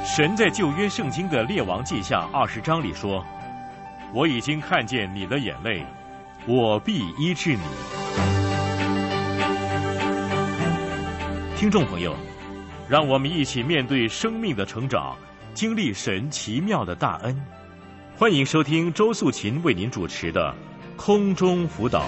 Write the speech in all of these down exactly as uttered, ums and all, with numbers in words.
神在旧约圣经的列王记下二十章里说：“我已经看见你的眼泪，我必医治你。”听众朋友，让我们一起面对生命的成长，经历神奇妙的大恩。欢迎收听周素琴为您主持的空中辅导。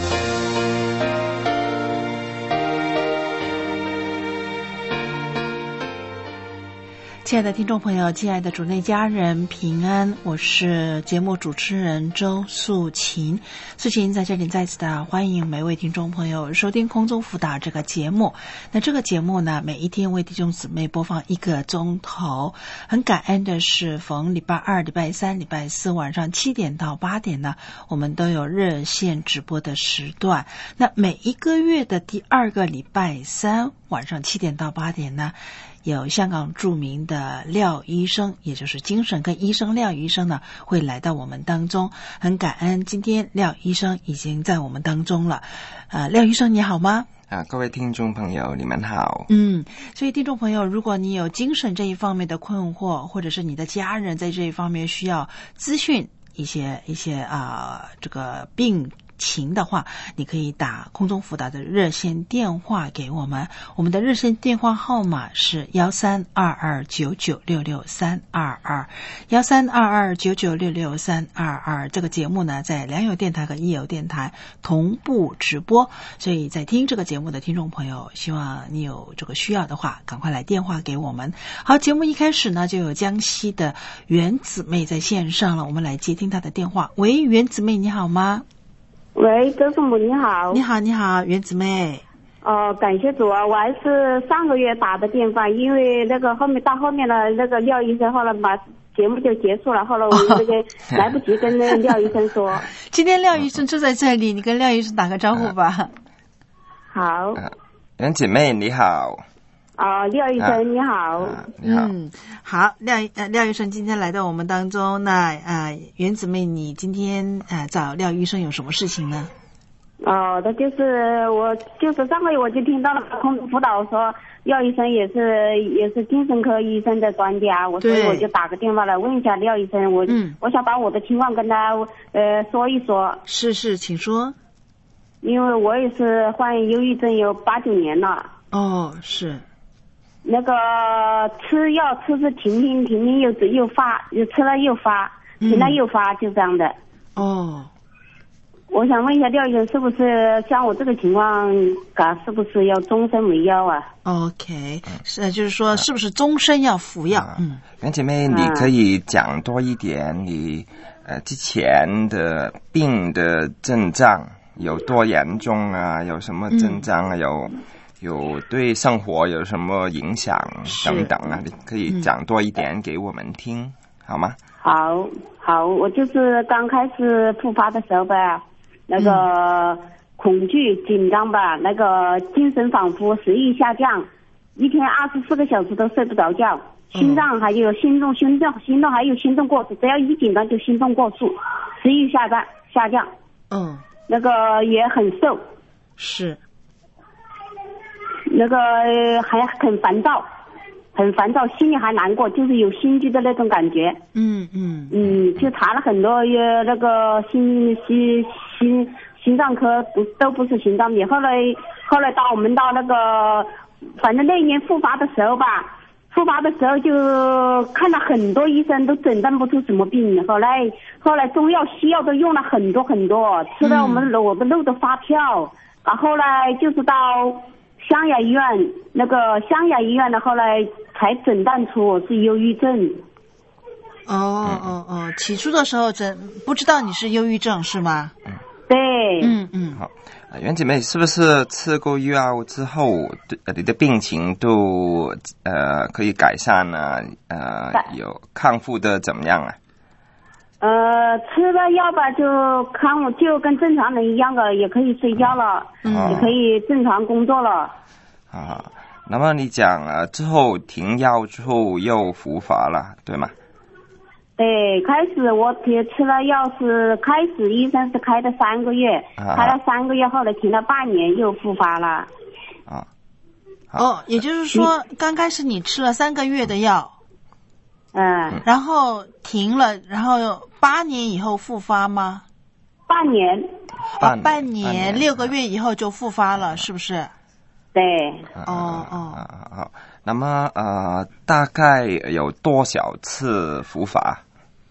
亲爱的听众朋友，亲爱的主内家人平安，我是节目主持人周素琴。素琴在这里再次的欢迎每位听众朋友收听空中辅导这个节目。那这个节目呢，每一天为弟兄姊妹播放一个钟头。很感恩的是，逢礼拜二、礼拜三、礼拜四晚上七点到八点呢，我们都有热线直播的时段。那每一个月的第二个礼拜三晚上七点到八点呢，有香港著名的廖医生，也就是精神科医生廖医生呢，会来到我们当中。很感恩今天廖医生已经在我们当中了。呃，廖医生你好吗？ 啊，各位听众朋友，你们好。 嗯，所以听众朋友，如果你有精神这一方面的困惑，或者是你的家人在这一方面需要资讯一些一些啊、呃、这个病情的话，你可以打空中辅导的热线电话给我们，我们的热线电话号码是幺三二二九九六六三二二幺三二二九九六六三二二。这个节目呢，在良友电台和益友电台同步直播，所以在听这个节目的听众朋友，希望你有这个需要的话，赶快来电话给我们。好，节目一开始呢，就有江西的袁姊妹在线上了，我们来接听她的电话。喂，袁姊妹你好吗？ 喂，周父母你好。 你好，你好，袁姊妹。 哦，感谢主啊！我还是上个月打的电话，因为那个后面到后面的那个廖医生，后来把节目就结束了，后来我这个来不及跟那个廖医生说。 今天廖医生就在这里，你跟廖医生打个招呼吧。 好。 袁姊妹你好。 哦，廖医生、啊、你好、 啊、你好。 嗯，好，廖呃廖医生今天来到我们当中，那呃袁姊妹你今天呃找廖医生有什么事情呢？ 哦，那就是我就是上个月我就听到了空中辅导说廖医生也是也是精神科医生的专家，我所以我就打个电话来问一下廖医生，我嗯我想把我的情况跟他呃说一说。 是是，请说。 因为我也是患忧郁症有八九年了。 哦，是。 那个吃药吃是停停停停又又发，又吃了又发，停了又发，就这样的。 哦， 我想问一下廖医生，是不是像我这个情况，嘎是不是要终身服药啊 ？OK， 是就是说是不是终身要服药？嗯， 袁姐妹，你可以讲多一点你呃之前的病的症状有多严重啊？有什么症状啊？嗯、有。有对生活有什么影响等等啊？你可以讲多一点给我们听、嗯、好吗？ 好好，我就是刚开始复发的时候吧，那个恐惧紧张吧，那个精神恍惚，食欲下降，一天二十四个小时都睡不着觉，心脏还有心动心动心动还有心动过速，只要一紧张就心动过速，食欲下降下降， 嗯， 那个也很瘦， 是。 那个还很烦躁，很烦躁，心里还难过，就是有心悸的那种感觉。 嗯嗯嗯，就查了很多呃那个心心心心脏科，不都不是心脏病。后来后来到我们到那个，反正那一年复发的时候吧，复发的时候就看了很多医生，都诊断不出什么病。后来后来中药西药都用了很多很多，吃到我们、嗯、我的肉都发跳。啊，后来就是到湘雅医院，那个湘雅医院的后来才诊断出我是忧郁症。 哦哦哦，起初的时候诊不知道你是忧郁症是吗？ 嗯， 对。 嗯嗯。 好，袁姐妹是不是吃过药之后，你的病情都呃可以改善了？呃，有康复的怎么样啊？ 呃，吃了药吧，就康就跟正常人一样的，也可以睡觉了，嗯，也可以正常工作了。 啊，那么你讲啊，之后停药之后又复发了，对吗？ 对，开始我吃了药是开始医生是开的三个月，啊、开了三个月后来停了半年又复发了。 啊， 哦，也就是说刚开始你吃了三个月的药。 嗯， 然后停了，然后八年以后复发吗？ 半年。 半年哦、半年半年六个月以后就复发了，是不是？ 对。 哦哦。 啊好，那么呃，大概有多少次复发？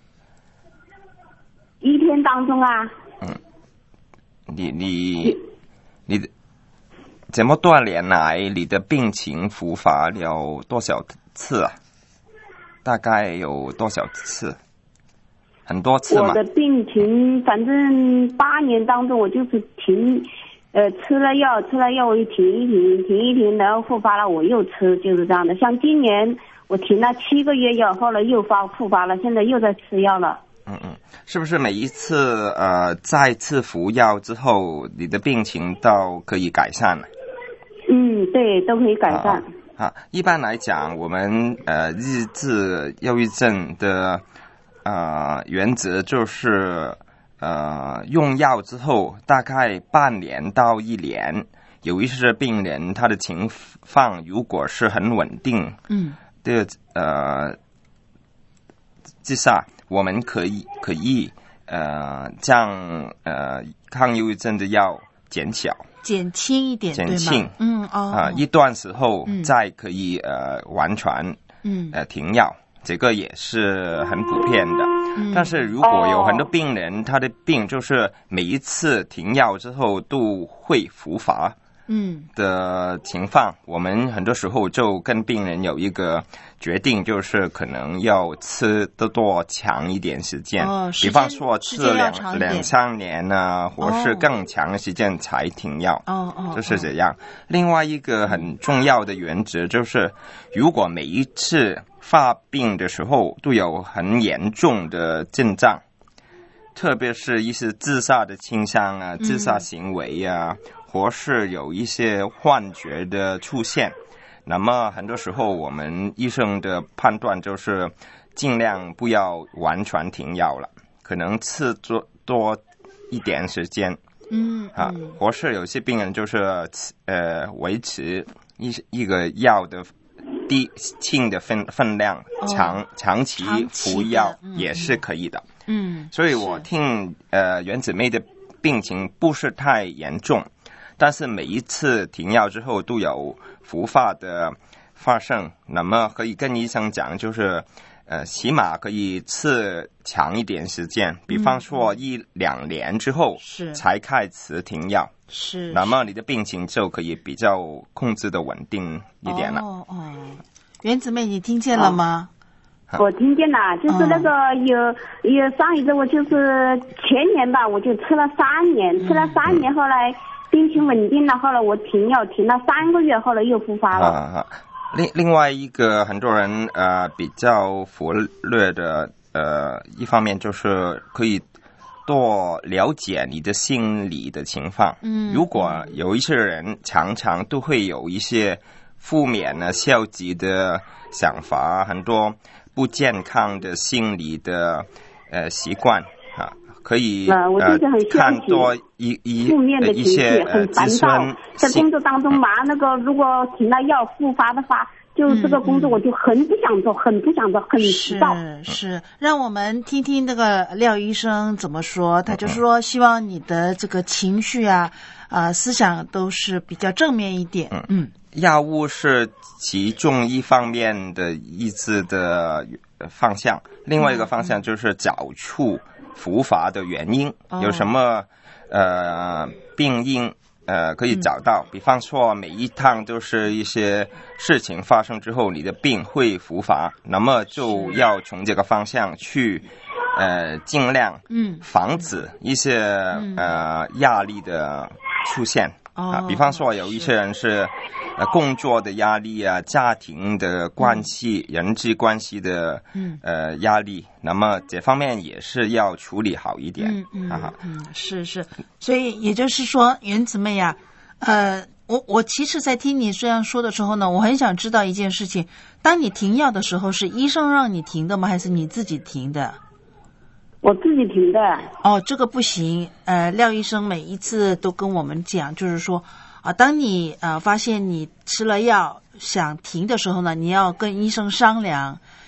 一天当中啊。 嗯，你你你的这么多年来，你的病情复发了多少次啊？大概有多少次？很多次吗？ 我的病情，反正八年当中，我就是停，呃，吃了药，吃了药我就停一停，停一停，然后复发了，我又吃，就是这样的。像今年我停了七个月药，后来又发复发了，现在又在吃药了。 嗯嗯，是不是每一次呃再次服药之后，你的病情都可以改善了？ 嗯，对，都可以改善。 啊，啊一般来讲，我们呃日治忧郁症的呃原则就是呃用药之后大概半年到一年，有一些病人他的情况如果是很稳定， 嗯， 的呃之下，我们可以可以呃将呃抗忧郁症的药减小。 减轻一点， 减轻， 对吗？嗯哦啊、呃，一段时候嗯再可以、呃完全嗯呃停药，这个也是很普遍的。 嗯但是如果有很多病人，他的病就是每一次停药之后都会复发嗯的情况，我们很多时候就跟病人有一个决定，就是可能要吃得多长一点时间， 哦时间比方说吃时间要长两一点两三年啊，或是哦更长的时间才停药。 哦哦， 就是这样。另外一个很重要的原则就是，如果每一次发病的时候都有很严重的症状，特别是一些自杀的倾向啊、自杀行为啊，嗯、或是有一些幻觉的出现，那么很多时候我们医生的判断就是尽量不要完全停药了，可能吃多多一点时间。 嗯啊，或是有些病人就是呃维持一一个药的低轻的分分量， 哦、 长长期服药也是可以的。 嗯， 所以我听呃原子妹的病情不是太严重，但是每一次停药之后都有复发的发生，那么可以跟医生讲，就是呃起码可以吃长一点时间，比方说一两年之后是才开始停药， 是， 那么你的病情就可以比较控制的稳定一点了。 哦哦，原子妹，你听见了吗？ 哦、我听见了，就是那个有、哦、有上一次我就是前年吧，我就吃了三年，嗯、吃了三年，后来病情稳定了，后来我停药停了三个月，后来又复发了。 啊另另外一个很多人呃比较忽略的呃一方面就是可以多了解你的心理的情况。嗯，如果有一些人常常都会有一些负面啊、消极的想法，很多不健康的心理的呃习惯啊。可以呃，我就是很看多一一负面的情绪， 呃、 很烦躁。在工作当中嘛，那个如果停了药复发的话，就这个工作我就很不想做，嗯、很不想做，很急躁。 是是，让我们听听那个廖医生怎么说。他就说，希望你的这个情绪啊，啊、呃，思想都是比较正面一点。嗯嗯， 药物是其中一方面的抑制的方向，另外一个方向就是找出复发的原因，嗯、有什么呃病因呃可以找到，嗯、比方说每一趟都是一些事情发生之后你的病会复发，那么就要从这个方向去呃尽量防止一些、嗯、呃压力的出现。啊，比方说有一些人是呃工作的压力啊，家庭的关系、嗯、人际关系的呃压力，那么这方面也是要处理好一点。 嗯嗯啊嗯，是是，所以也就是说，原子妹啊，呃，我我其实在听你这样说的时候呢，我很想知道一件事情：当你停药的时候，是医生让你停的吗？还是你自己停的？ 我自己停的。 哦，这个不行。呃，廖医生每一次都跟我们讲，就是说啊，当你呃发现你吃了药想停的时候呢，你要跟医生商量，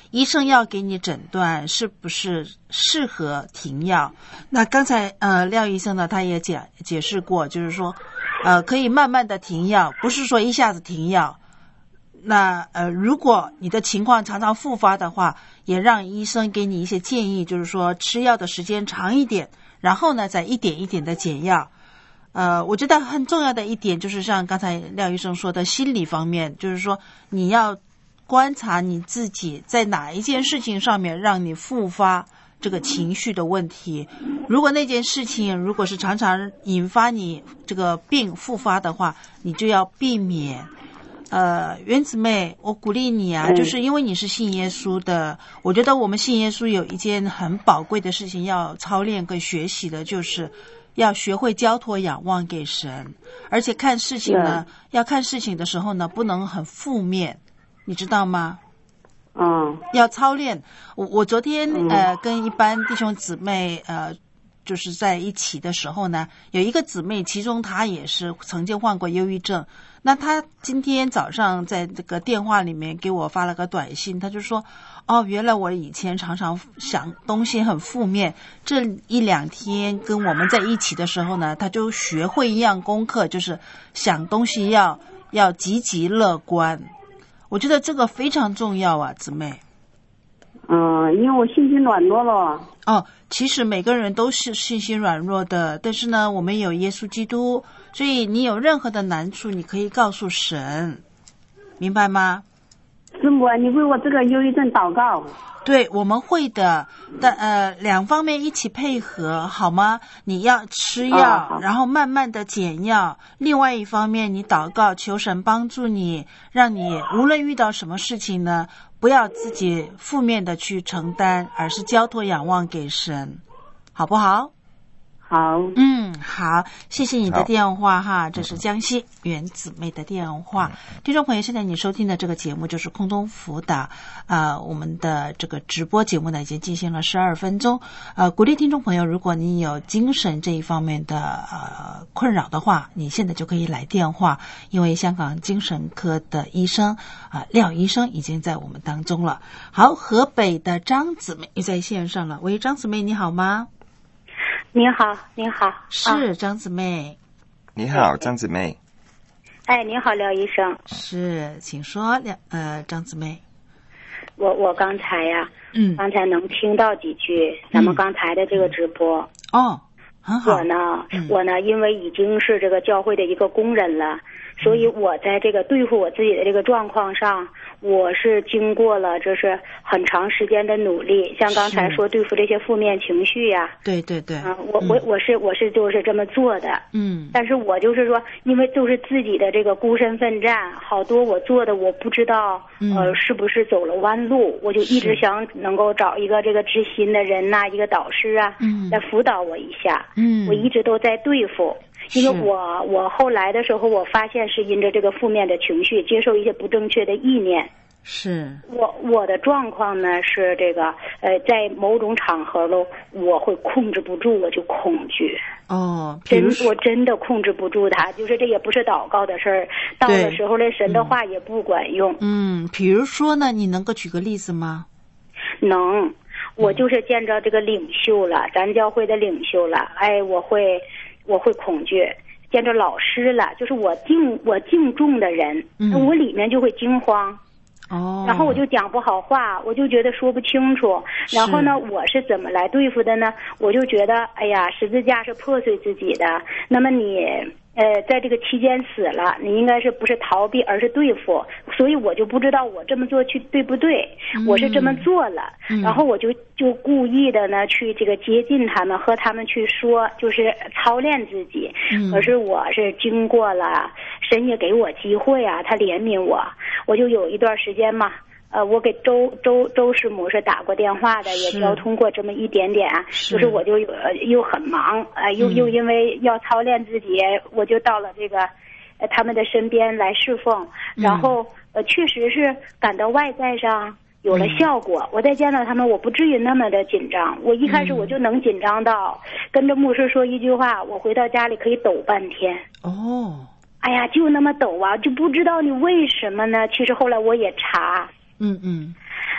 医生要给你诊断是不是适合停药。那刚才呃廖医生呢，他也解解释过，就是说呃可以慢慢的停药，不是说一下子停药。那呃如果你的情况常常复发的话，也让医生给你一些建议，就是说吃药的时间长一点，然后呢再一点一点的减药。呃，我觉得很重要的一点就是像刚才廖医生说的心理方面，就是说你要观察你自己在哪一件事情上面让你复发这个情绪的问题。如果那件事情如果是常常引发你这个病复发的话，你就要避免。呃，原子妹，我鼓励你啊，就是因为你是信耶稣的，我觉得我们信耶稣有一件很宝贵的事情要操练跟学习的，就是要学会交托仰望给神，而且看事情呢，要看事情的时候呢，不能很负面，你知道吗？ 嗯， 要操练。我我昨天呃跟一班弟兄姊妹呃就是在一起的时候呢，有一个姊妹，其中她也是曾经患过忧郁症。那她今天早上在这个电话里面给我发了个短信，她就说：“哦，原来我以前常常想东西很负面，这一两天跟我们在一起的时候呢，她就学会一样功课，就是想东西要要积极乐观。”我觉得这个非常重要啊，姊妹。 嗯，因为我信心软弱了。 哦，其实每个人都是信心软弱的，但是呢，我们有耶稣基督，所以你有任何的难处，你可以告诉神，明白吗？ 师母，你为我这个忧郁症祷告。 对，我们会的，但呃，两方面一起配合，好吗？你要吃药， 哦、 然后慢慢的减药。另外一方面，你祷告，求神帮助你，让你无论遇到什么事情呢，不要自己负面的去承担，而是交托仰望给神，好不好？ 好， 嗯，好，谢谢你的电话哈，这是江西原姊妹的电话。听众朋友，现在你收听的这个节目就是空中辅导，呃，我们的这个直播节目呢已经进行了十二分钟。呃，鼓励听众朋友，如果你有精神这一方面的呃困扰的话，你现在就可以来电话，因为香港精神科的医生啊、呃、廖医生已经在我们当中了。好，河北的张姊妹也在线上了。喂，张姊妹你好吗？ 你好，你好， 是张姊妹。 你好，张姊妹。 哎，你好，廖医生。 是，请说，廖呃，张姊妹。 我我刚才呀， 嗯， 刚才能听到几句咱们刚才的这个直播。 嗯、哦，很好。 我呢， 嗯、 我呢，因为已经是这个教会的一个工人了，所以我在这个对付我自己的这个状况上，我是经过了这是很长时间的努力，像刚才说对付这些负面情绪呀， 对对对， 啊，我我我是我是就是这么做的， 嗯， 但是我就是说，因为就是自己的这个孤身奋战，好多我做的我不知道， 嗯、 呃，是不是走了弯路，我就一直想能够找一个这个知心的人呐、啊，一个导师啊， 嗯， 来辅导我一下， 嗯， 我一直都在对付。因为我我后来的时候，我发现是因着这个负面的情绪，接受一些不正确的意念。 是我我的状况呢是这个呃，在某种场合喽，我会控制不住，我就恐惧。 哦， 真我真的控制不住它，就是这也不是祷告的事儿，到的时候呢，神的话也不管用。 嗯，比如说呢，你能够举个例子吗？ 能，我就是见着这个领袖了，咱教会的领袖了，哎，我会。我会恐惧，见着老师了，就是我敬我敬重的人，嗯、我里面就会惊慌， 哦， 然后我就讲不好话，我就觉得说不清楚。然后呢，我是怎么来对付的呢？我就觉得，哎呀，十字架是破碎自己的，那么你呃在这个期间死了，你应该是不是逃避，而是对付。所以我就不知道我这么做去对不对，嗯、我是这么做了，嗯、然后我就就故意的呢去这个接近他们，和他们去说，就是操练自己。嗯、可是我是经过了，神也给我机会啊，他怜悯我，我就有一段时间嘛。呃，我给周周周师母是打过电话的，也交通过这么一点点，是就是我就有又很忙，呃，又、嗯、又因为要操练自己，我就到了这个呃他们的身边来侍奉，然后、嗯、呃确实是感到外在上有了效果。嗯、我再见到他们，我不至于那么的紧张。我一开始我就能紧张到、嗯、跟着牧师说一句话，我回到家里可以抖半天。 哦， 哎呀，就那么抖啊，就不知道你为什么呢？其实后来我也查。 嗯嗯，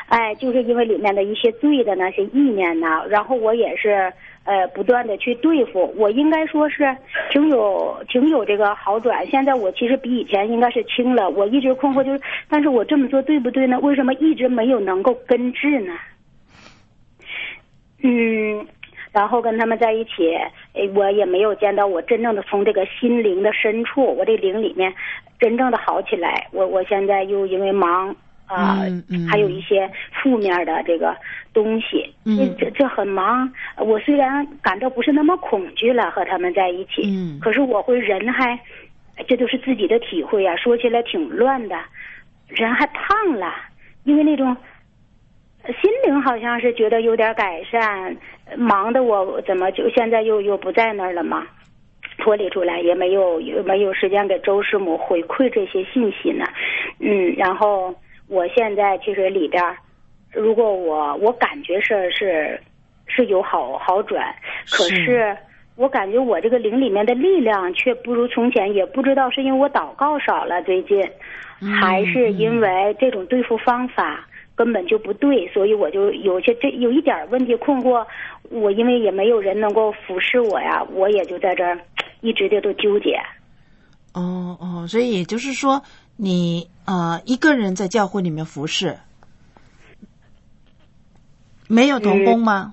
哎，就是因为里面的一些罪的那些意念呢，然后我也是呃不断的去对付，我应该说是挺有挺有这个好转。现在我其实比以前应该是轻了，我一直困惑就是，但是我这么做对不对呢？为什么一直没有能够根治呢？嗯。然后跟他们在一起，我也没有见到我真正的从这个心灵的深处，我这灵里面真正的好起来。我我现在又因为忙啊、呃嗯嗯，还有一些负面的这个东西，嗯，这这很忙。我虽然感到不是那么恐惧了，和他们在一起，嗯，可是我会人还，这都是自己的体会啊，说起来挺乱的，人还胖了，因为那种。心灵好像是觉得有点改善，忙的我怎么就现在又又不在那儿了嘛？脱离出来也没有也没有时间给周师母回馈这些信息呢。嗯，然后我现在其实里边，如果我我感觉是是是有好好转，可是我感觉我这个灵里面的力量却不如从前，也不知道是因为我祷告少了最近，还是因为这种对付方法。根本就不对，所以我就有些这有一点问题困惑，我因为也没有人能够服侍我呀，我也就在这儿一直的都纠结。 哦哦，所以也就是说，你呃一个人在教会里面服侍，没有同工吗？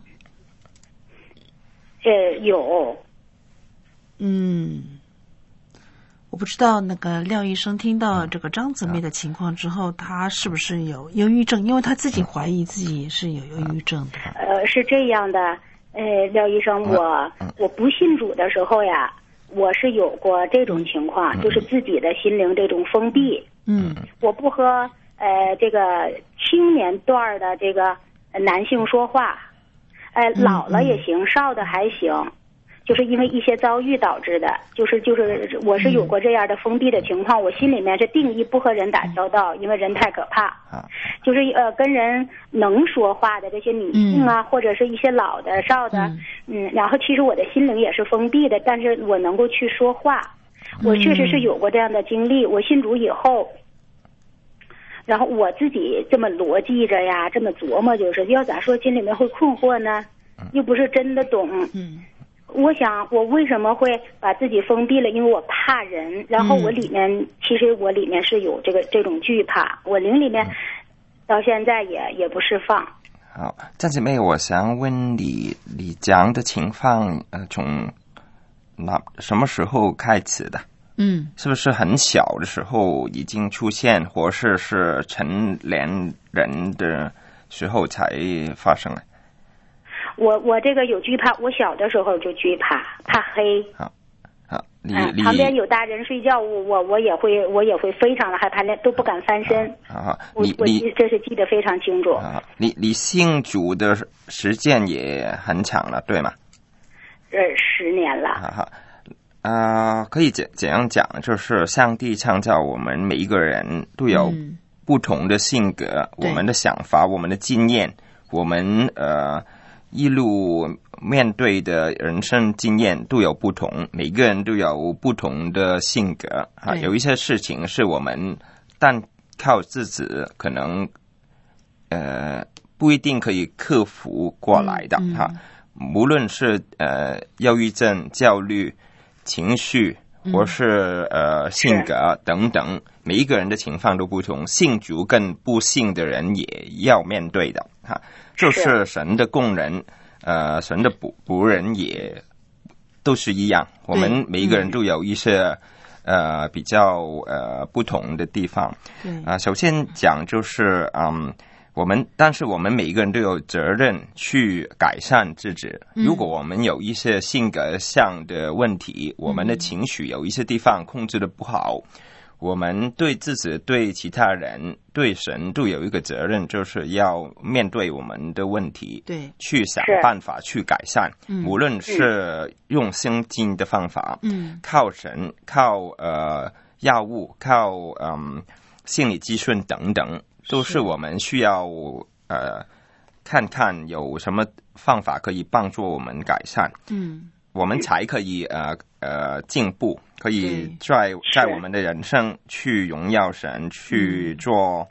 嗯、呃，有。 嗯。我不知道那个廖医生听到这个张姊妹的情况之后，他是不是有忧郁症？因为他自己怀疑自己是有忧郁症的。 呃，是这样的，呃，廖医生，我我不信主的时候呀，我是有过这种情况，就是自己的心灵这种封闭。嗯，我不和呃这个青年段的这个男性说话，呃，老了也行，少的还行。就是因为一些遭遇导致的，就是就是我是有过这样的封闭的情况，我心里面是定义不和人打交道，因为人太可怕。就是呃跟人能说话的这些女性啊，或者是一些老的少的，嗯，然后其实我的心灵也是封闭的，但是我能够去说话，我确实是有过这样的经历。我信主以后，然后我自己这么逻辑着呀，这么琢磨，就是要咋说心里面会困惑呢？又不是真的懂。嗯。我想我为什么会把自己封闭了？因为我怕人，然后我里面、嗯、其实我里面是有这个这种惧怕，我灵里面到现在也也不释放。 好，张姐妹，我想问你，你讲的情况呃，从那什么时候开始的？嗯，是不是很小的时候已经出现，或是是成年人的时候才发生的？ 我我这个有惧怕，我小的时候就惧怕，怕黑。 好，好，你嗯、 你旁边有大人睡觉，我我我也会我也会非常的害怕，连都不敢翻身。 啊， 我我这是记得非常清楚。 啊，你你信主的时间也很长了，对吗？ 呃，十年了。 哈哈，啊、呃，可以怎怎样讲？就是上帝创造我们每一个人都有不同的性格，嗯、我们的想法，我们的经验，我们呃。一路面对的人生经验都有不同，每个人都有不同的性格啊。有一些事情是我们单靠自己可能呃不一定可以克服过来的哈、嗯嗯。无论是呃忧郁症、焦虑、情绪，或是呃性格等等，每一个人的情况都不同。信主跟不信的人也要面对的哈。就是神的工人，呃，神的仆仆人也都是一样。我们每一个人都有一些、嗯、呃比较呃不同的地方。啊、呃，首先讲就是嗯，我们但是我们每一个人都有责任去改善自己。如果我们有一些性格上的问题，我们的情绪有一些地方控制的不好。我们对自己、对其他人、对神都有一个责任，就是要面对我们的问题，对，去想办法去改善。无论是用心经的方法，嗯，靠神、靠呃药物、靠嗯心理咨询等等，都是我们需要呃看看有什么方法可以帮助我们改善。嗯。我们才可以呃呃进步，可以在在我们的人生去荣耀神，去做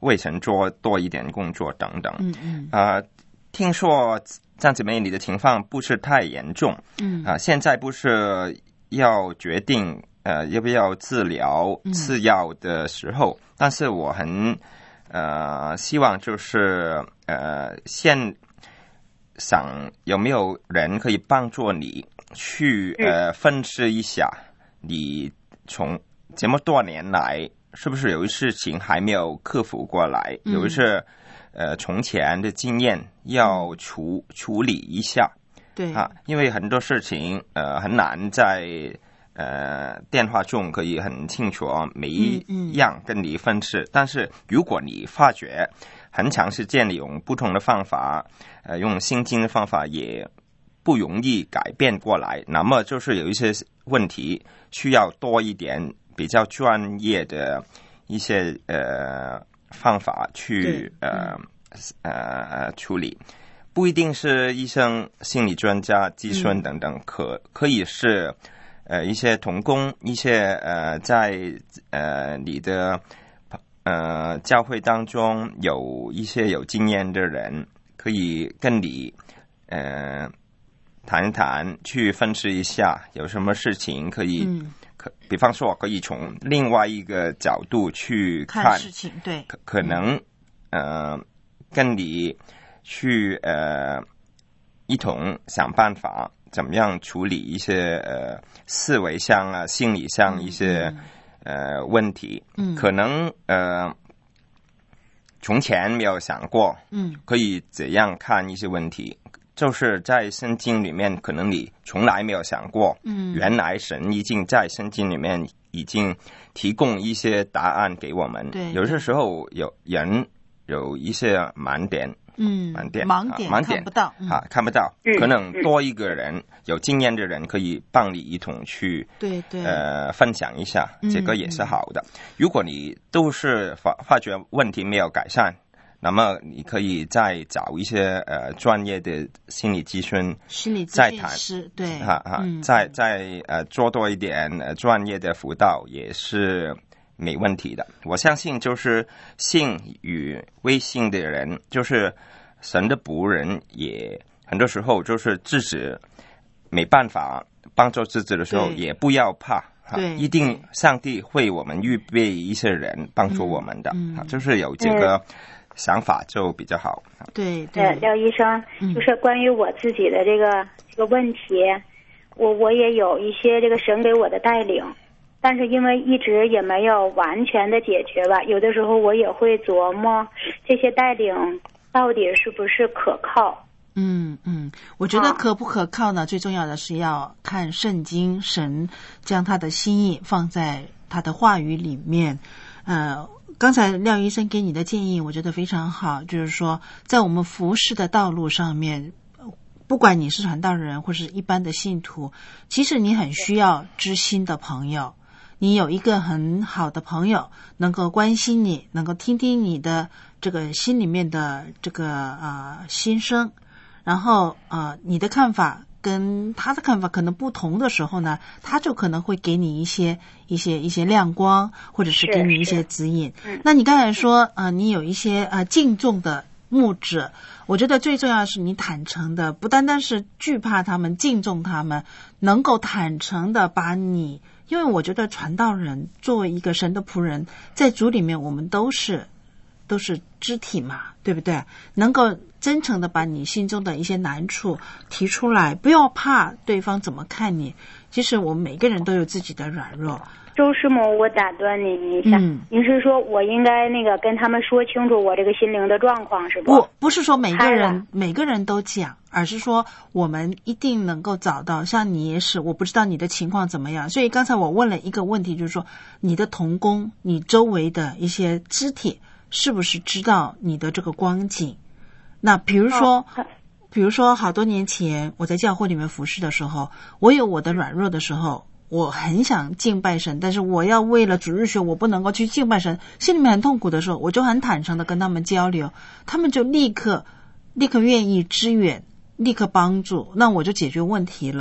为神做多一点工作等等。 嗯嗯。 啊、呃，听说张姊妹你的情况不是太严重。 嗯。 啊、呃，现在不是要决定呃要不要治疗吃药的时候，嗯、但是我很呃希望就是呃现想有没有人可以帮助你去呃分析一下你从这么多年来是不是有一事情还没有克服过来，嗯、有一些呃从前的经验要处处理一下。 对啊，因为很多事情呃很难在呃电话中可以很清楚每一样跟你分析，嗯嗯、但是如果你发觉很长时间你用不同的方法，呃用心经的方法也不容易改变过来，那么就是有一些问题需要多一点比较专业的一些呃方法去呃呃处理，不一定是医生、心理专家、咨询等等，嗯、可可以是呃一些同工，一些呃在呃你的呃教会当中有一些有经验的人，可以跟你呃谈一谈，去分析一下有什么事情可以。嗯可比方说可以从另外一个角度去 看, 看事情，对， 可可能、嗯、呃跟你去呃一同想办法怎么样处理一些呃思维上啊心理上一些、嗯、呃问题，嗯，可能呃从前没有想过，嗯，可以怎样看一些问题。就是在圣经里面可能你从来没有想过，嗯，原来神已经在圣经里面已经提供一些答案给我们。 对， 有些时候有人有一些盲点， 嗯， 盲点盲点、 啊、盲点看不到、嗯、 啊，看不到、嗯、可能多一个人、嗯、有经验的人可以帮你一同去对对呃分享一下，这个也是好的、嗯、如果你都是发发觉问题没有改善，那么你可以再找一些呃专业的心理咨询， 心理咨询师，对， 哈哈，嗯、再再呃做多一点呃专业的辅导也是没问题的。我相信就是信与未信的人，就是神的仆人，也很多时候就是自己没办法帮助自己的时候，也不要怕。对，一定上帝会我们预备一些人帮助我们的，嗯嗯、就是有这个想法就比较好。 对对， 廖医生，就是关于我自己的这个、嗯、这个问题，我我也有一些这个神给我的带领，但是因为一直也没有完全的解决吧，有的时候我也会琢磨这些带领到底是不是可靠。 嗯嗯，我觉得可不可靠呢、啊、最重要的是要看圣经，神将他的心意放在他的话语里面。呃刚才廖医生给你的建议我觉得非常好，就是说在我们服事的道路上面，不管你是传道人或是一般的信徒，其实你很需要知心的朋友，你有一个很好的朋友能够关心你，能够听听你的这个心里面的这个呃心声，然后呃你的看法跟他的看法可能不同的时候呢，他就可能会给你一些一些一些亮光，或者是给你一些指引。那你刚才说呃你有一些呃敬重的牧者，我觉得最重要的是你坦诚的，不单单是惧怕他们敬重他们，能够坦诚的把你，因为我觉得传道人作为一个神的仆人，在主里面我们都是都是肢体嘛，对不对？能够真诚的把你心中的一些难处提出来，不要怕对方怎么看你。其实我们每个人都有自己的软弱。 周师母，我打断您一下，嗯、您是说我应该那个跟他们说清楚我这个心灵的状况是不？ 不，不是说每个人每个人都讲，而是说我们一定能够找到，像你也是，我不知道你的情况怎么样，所以刚才我问了一个问题，就是说你的同工，你周围的一些肢体是不是知道你的这个光景？那比如说、哦、比如说好多年前我在教会里面服侍的时候，我有我的软弱的时候，我很想敬拜神，但是我要为了主日学我不能够去敬拜神，心里面很痛苦的时候，我就很坦诚的跟他们交流，他们就立刻立刻愿意支援，立刻帮助，那我就解决问题了。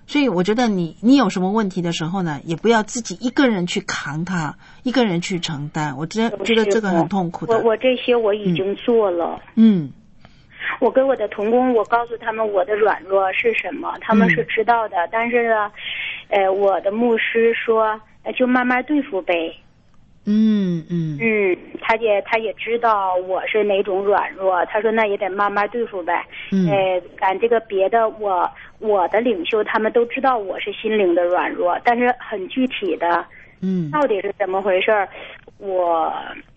所以我觉得你你有什么问题的时候呢，也不要自己一个人去扛它，一个人去承担。我觉得觉得这个很痛苦的。 我我这些我已经做了。 嗯。 我跟我的同工，我告诉他们我的软弱是什么，他们是知道的。嗯、但是呢，呃，我的牧师说，就慢慢对付呗。 嗯嗯嗯，他也他也知道我是哪种软弱，他说那也得慢慢对付呗。 嗯， 呃，赶这个别的，我我的领袖他们都知道我是心灵的软弱，但是很具体的， 嗯， 到底是怎么回事儿，我。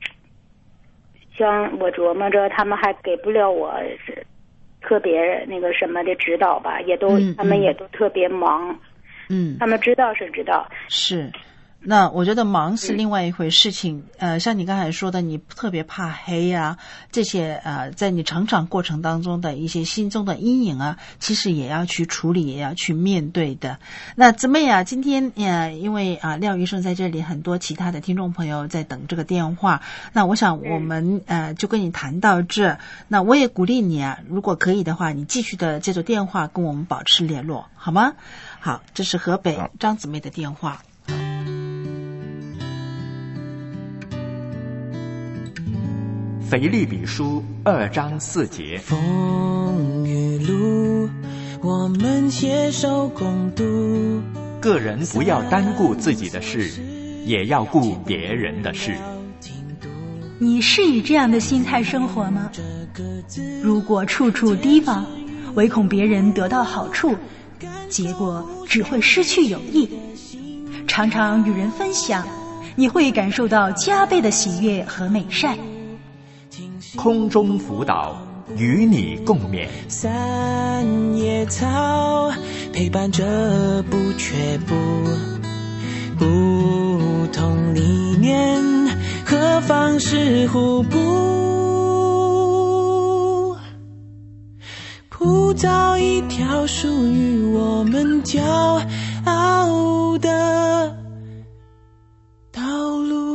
像我琢磨着，他们还给不了我是特别那个什么的指导吧，也都、嗯、他们也都特别忙， 嗯， 他们知道是知道， 是。那我觉得忙是另外一回事情，嗯、呃，像你刚才说的，你特别怕黑啊，这些呃，在你成长过程当中的一些心中的阴影啊，其实也要去处理，也要去面对的。那姊妹啊，今天呃，因为啊、呃，廖医生在这里，很多其他的听众朋友在等这个电话，那我想我们、嗯、呃就跟你谈到这，那我也鼓励你啊，如果可以的话，你继续的接着电话跟我们保持联络，好吗？好，这是河北张姊妹的电话。 腓立比书二章四节， 风雨路，我们携手共度。 个人不要单顾自己的事，也要顾别人的事。 你是以这样的心态生活吗？如果处处提防，唯恐别人得到好处，结果只会失去友谊。常常与人分享，你会感受到加倍的喜悦和美善。 空中辅导，与你共勉。 三叶草陪伴着不却步，不同理念和方式互补，铺造一条属于我们骄傲的道路。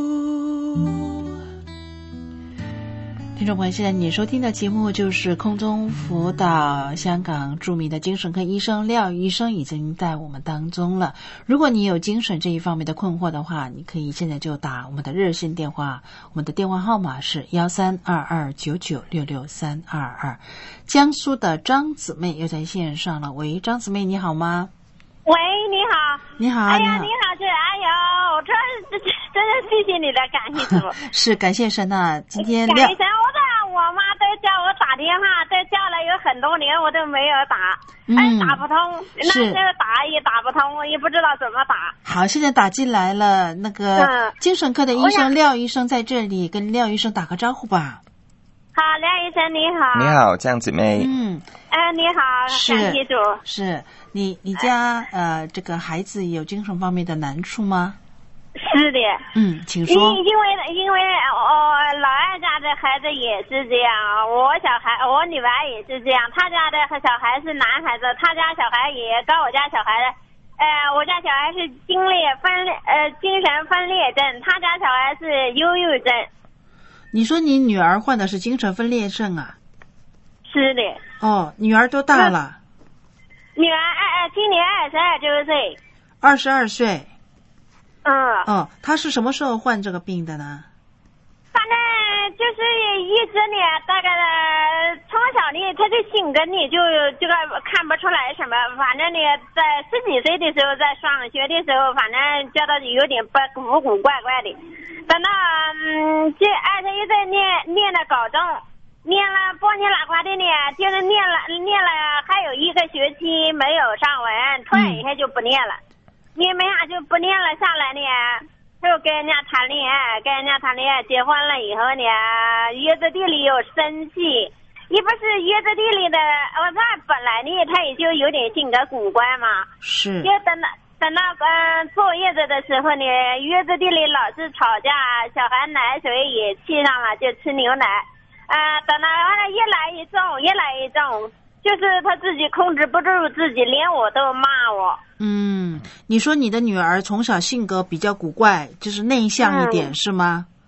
听众朋友，现在你收听的节目就是空中辅导，香港著名的精神科医生廖医生已经在我们当中了。如果你有精神这一方面的困惑的话，你可以现在就打我们的热线电话，我们的电话号码是一三二二九九六六三二二。江苏的张姊妹又在线上了，喂，张姊妹你好吗？ 喂，你好。 你好。 哎呀， 你好， 你好，这哎呦，我这真是谢谢你了，感谢师傅。 是感谢神啊！今天感谢神，我的我妈都叫我打电话，都叫了有很多年，我都没有打， 嗯、 哎，打不通，那时候打也打不通，我也不知道怎么打。 好，现在打进来了，那个、嗯、精神科的医生廖医生在这里，跟廖医生打个招呼吧。 好，廖医生你好。 你好，江姊妹。 嗯，哎、呃，你好，感谢主。 是你你家呃这个孩子有精神方面的难处吗？ 是的。 嗯，请说。 因因为因为我、呃、老二家的孩子也是这样，我小孩我女儿也是这样，他家的小孩是男孩子，他家小孩也跟我家小孩的。呃，我家小孩是精力分裂呃精神分裂症，他家小孩是忧郁症。 你说你女儿患的是精神分裂症啊？ 是的。 哦，女儿多大了？ 女儿二二今年二十二周岁。 二十二岁。 嗯。 哦，她是什么时候患这个病的呢？ 反正就是一直呢，大概从小呢，他的性格呢就这个看不出来什么，反正呢，在十几岁的时候，在上学的时候，反正觉得有点不古古怪怪的。等到嗯，这二十一岁念念了高中，念了半年拉块的呢，就是念了念了还有一个学期没有上完，突然一下就不念了，念没啥就不念了，下来呢。就跟人家谈恋爱，跟人家谈恋爱，结婚了以后呢，约在地里又生气，也不是约在地里的，我他本来呢他也就有点性格古怪嘛， 是。 就等到等到嗯坐月子的时候呢，约在地里老是吵架，小孩奶水也气上了，就吃牛奶，啊、呃，等到完了越来越重，越来越重，就是他自己控制不住自己，连我都骂我。 嗯，你说你的女儿从小性格比较古怪，就是内向一点、嗯、是吗？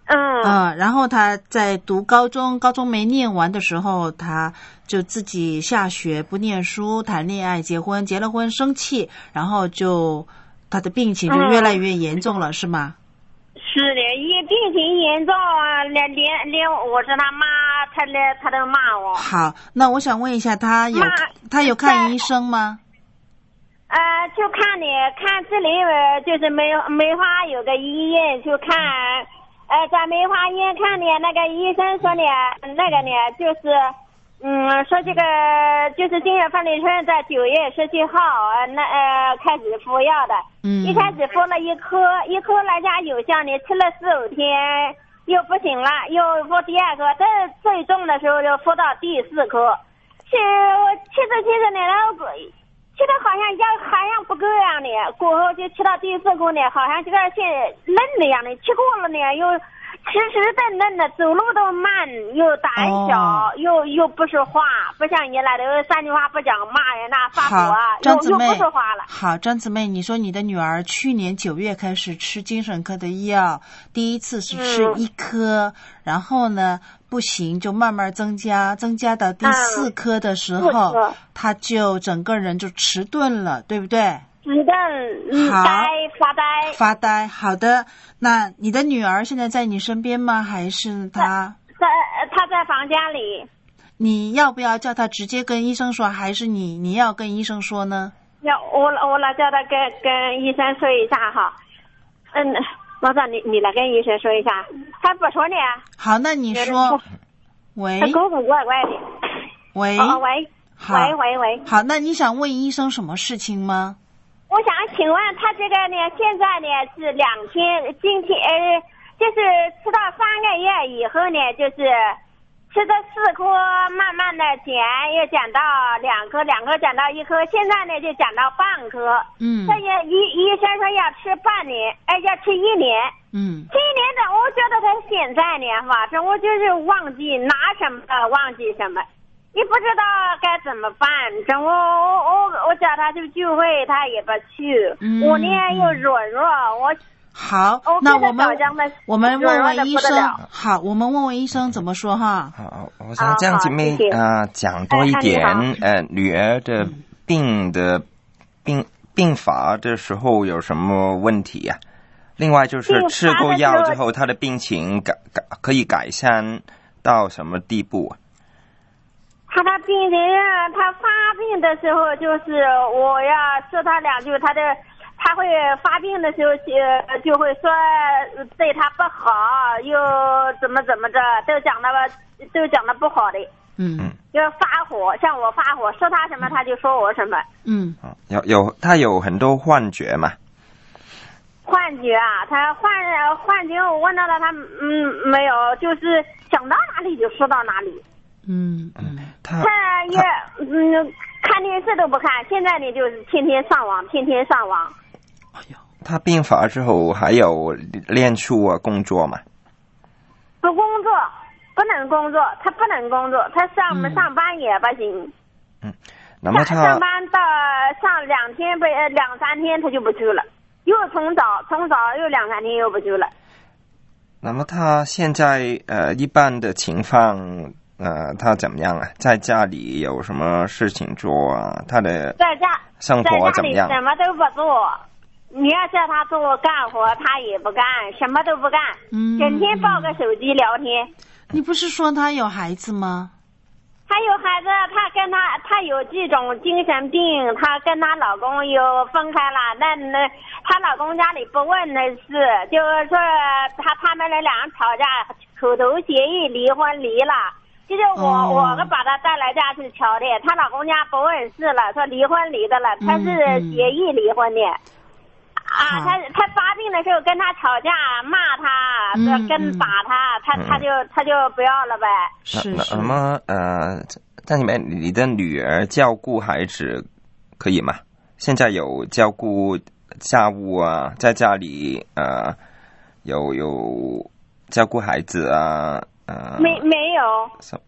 嗯嗯，然后他在读高中，高中没念完的时候，他就自己下学不念书，谈恋爱，结婚，结了婚生气，然后就他的病情就越来越严重了，嗯、是吗？ 是的，一病情严重啊，连连连我是他妈，他连他都骂我。 好，那我想问一下，他有他有看医生吗？ 呃，就看你看这里就是梅梅花有个医院，就看。呃，在梅花医院看呢，那个医生说呢，那个呢就是，嗯，说这个就是金月分离春在九月十七号，呃，那呃开始服药的，嗯，一开始服了一颗，一颗来家有效呢，吃了四五天又不行了，又服第二颗，但是最重的时候就服到第四颗，是我吃着吃着呢，然后吃的好像药好像不够样的，过后就吃到第四颗呢，好像这个像嫩的样的，吃过了呢又实实在嫩的，走路都慢，又胆小，哦、又又不说话，不像原来的三句话不讲，骂人呐、啊，发火啊， 又又不说话了。 好，张姊妹，你说你的女儿去年九月开始吃精神科的药，第一次是吃一颗，嗯、然后呢不行就慢慢增加，增加到第四颗的时候，嗯、她就整个人就迟钝了，对不对？ 迟钝，嗯，呆发呆， 发呆。好的，那你的女儿现在在你身边吗？还是她？ 在，她在房间里。 你要不要叫她直接跟医生说，还是你你要跟医生说呢？ 要我我来叫她跟跟医生说一下哈。嗯，老早你你来跟医生说一下，他不说呢。 好，那你说。喂。 他狗狗怪怪的。 喂。 哦喂。喂喂喂。 好，那你想问医生什么事情吗？ 我想请问他这个呢，现在呢是两天，今天呃，就是吃到三个月以后呢，就是吃的四颗，慢慢的减，又减到两颗，两颗减到一颗，现在呢就减到半颗。嗯。这也医医生说要吃半年，哎、呃，要吃一年。嗯。这一年的，我觉得他现在呢，反正我就是忘记拿什么，忘记什么。你不知道该怎么办，这我我我我叫他去聚会，他也不去。嗯、我呢又软弱，我好，那我们我们问问医生，好，我们问问医生怎么说哈。 好，我想这样姐妹啊、呃、讲多一点，呃，女儿的病的病病发的时候有什么问题啊？另外就是吃过药之后，她的病情改改可以改善到什么地步啊？ 他的病人，他发病的时候，就是我要说他两句，他的他会发病的时候就就会说对他不好，又怎么怎么着，都讲的都讲的不好的。嗯，就发火，像我发火，说他什么他就说我什么。嗯， 有有他有很多幻觉嘛？ 幻觉啊，他幻幻觉，我问到了他，嗯，没有，就是想到哪里就说到哪里。 嗯嗯， 他也嗯看电视都不看，现在呢就是天天上网，天天上网。 哎呦，他病发之后还有练出啊工作吗？ 不工作，不能工作，他不能工作，他上门、嗯、上班也不行。 嗯，那么他上班到上两天不两三天他就不去了，又从早从早又两三天又不去了。 那么他现在呃一般的情况。呃，他怎么样啊？在家里有什么事情做啊？他的在家生活怎么样？ 什么都不做。你要叫他做干活，他也不干，什么都不干，嗯，整天抱个手机聊天。 你不是说他有孩子吗？ 他有孩子，他跟他他有这种精神病，他跟他老公又分开了。那那他老公家里不问的事，就是说他他们那两人吵架，口头协议离婚离了。就是我、哦、我把他带来家去瞧的，她老公家不问事了，说离婚离的了，他是协议离婚的。嗯嗯、啊，他他发病的时候跟他吵架，骂他，嗯、跟打他，他、嗯、他就他就不要了呗。 是是。那么呃，在你们你的女儿照顾孩子可以吗？现在有照顾家务啊，在家里呃有有照顾孩子啊。呃、 没没有，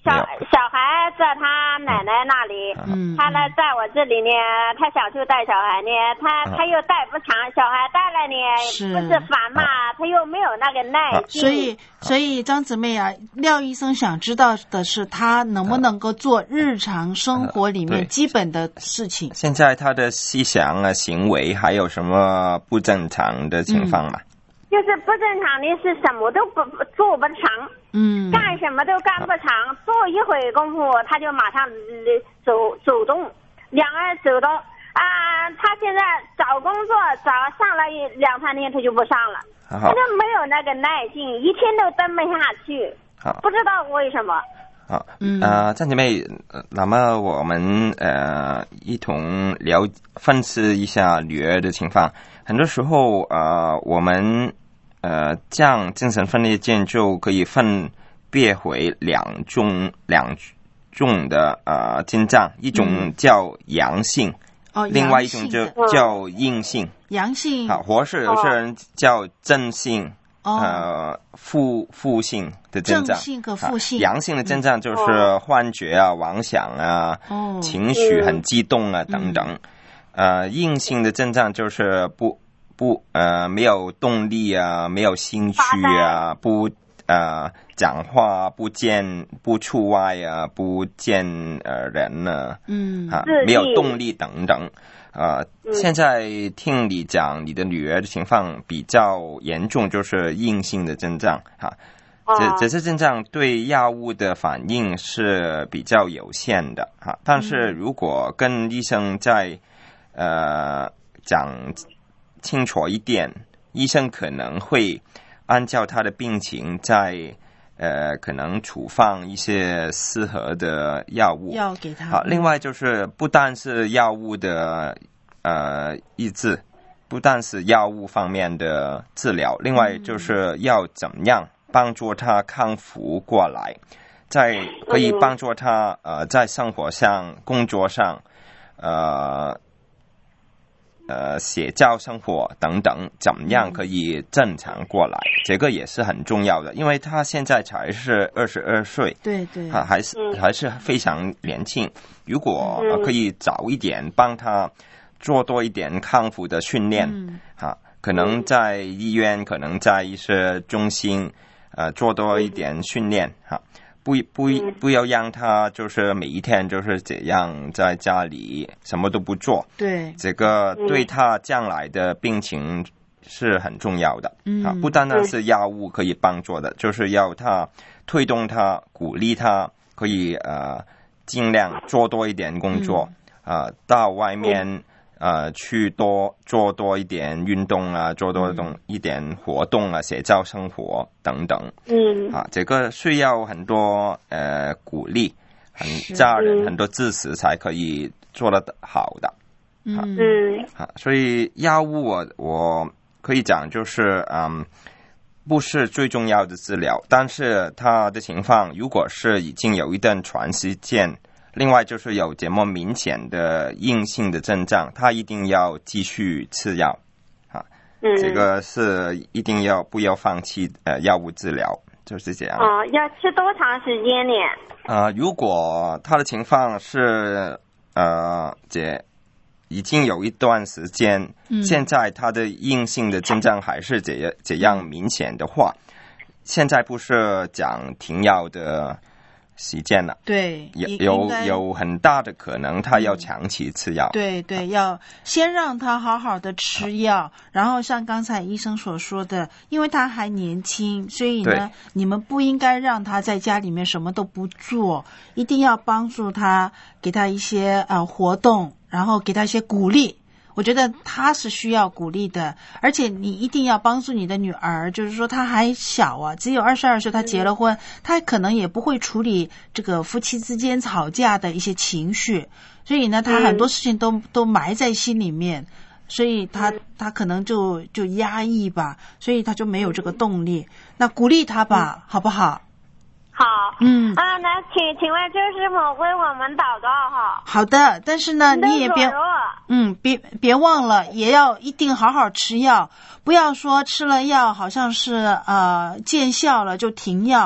小小孩在他奶奶那里， 嗯， 他呢在我这里呢，他小时候带小孩呢，他他又带不长，小孩带了呢不是烦嘛，他又没有那个耐心。 所以，所以张姊妹啊，廖医生想知道的是，他能不能够做日常生活里面基本的事情。 现在他的思想啊、行为还有什么不正常的情况吗？ 嗯就是不正常的是什么都不做不长， 嗯， 干什么都干不长，做一会儿功夫他就马上走走动，两个人走动啊。他现在找工作找上了两三天他就不上了，他就没有那个耐性，一天都蹲不下去，不知道为什么。 好，嗯，呃，张姐妹，那么我们呃一同聊分析一下女儿的情况。很多时候，呃，我们呃将精神分裂症就可以分别为两种两种的呃症状，一种叫阳性， 哦， 另外一种就叫阴性。 阳性， 好，或是有些人叫正性。哦、呃，负负性的症状， 正性和负性、 啊，阳性的症状就是幻觉啊、妄想啊、哦、情绪很激动啊、嗯、等等。呃，阴性的症状就是不不呃没有动力啊，没有兴趣啊，不呃讲话不见不出外啊，不见呃人啊，嗯啊没有动力等等。呃，现在听你讲你的女儿的情况比较严重，就是阴性的症状哈。这这些症状对药物的反应是比较有限的哈，但是如果跟医生再呃讲清楚一点，医生可能会按照他的病情再呃可能处方一些适合的药物药给他。 好，另外就是不但是药物的呃医治，不但是药物方面的治疗，另外就是要怎么样帮助他康复过来，在可以帮助他呃在生活上、工作上，呃呃写照生活等等，怎么样可以正常过来，嗯、这个也是很重要的，因为他现在才是二十二岁， 对对， 啊还是、嗯、还是非常年轻。如果、呃、可以早一点帮他做多一点康复的训练，嗯啊，可能在医院，可能在一些中心，呃，做多一点训练，哈、啊，不不不要让他就是每一天就是这样在家里什么都不做， 对， 这个对他将来的病情是很重要的，嗯啊，不单单是药物可以帮助的，就是要他推动他、鼓励他，可以呃尽量做多一点工作，啊、嗯呃，到外面。呃，去多做多一点运动啊，做多一点活动啊，写照生活等等。嗯，啊，这个需要很多呃鼓励，很家人很多支持才可以做得好的。嗯嗯，啊，所以药物我我可以讲就是嗯，不是最重要的治疗，但是他的情况如果是已经有一段长时间。另外就是有这么明显的阴性的症状，他一定要继续吃药，啊，嗯，这个是一定要不要放弃呃药物治疗，就是这样。 哦，要吃多长时间呢？ 呃，如果他的情况是呃这已经有一段时间，嗯、现在他的阴性的症状还是这样这样明显的话，现在不是讲停药的。时间了， 对， 有有有很大的可能他要长期吃药， 嗯、对对，要先让他好好的吃药，然后像刚才医生所说的，因为他还年轻，所以呢，你们不应该让他在家里面什么都不做，一定要帮助他，给他一些呃活动，然后给他一些鼓励。我觉得他是需要鼓励的，而且你一定要帮助你的女儿，就是说她还小啊，只有二十二岁，她结了婚，她可能也不会处理这个夫妻之间吵架的一些情绪，所以呢，她很多事情都、嗯、都埋在心里面，所以她她可能就就压抑吧，所以她就没有这个动力。那鼓励她吧，嗯、好不好？ 好，嗯啊，那请请问周师傅为我们祷告哈。 好的，但是呢，你也别，嗯，别别忘了，也要一定好好吃药，不要说吃了药好像是呃见效了就停药，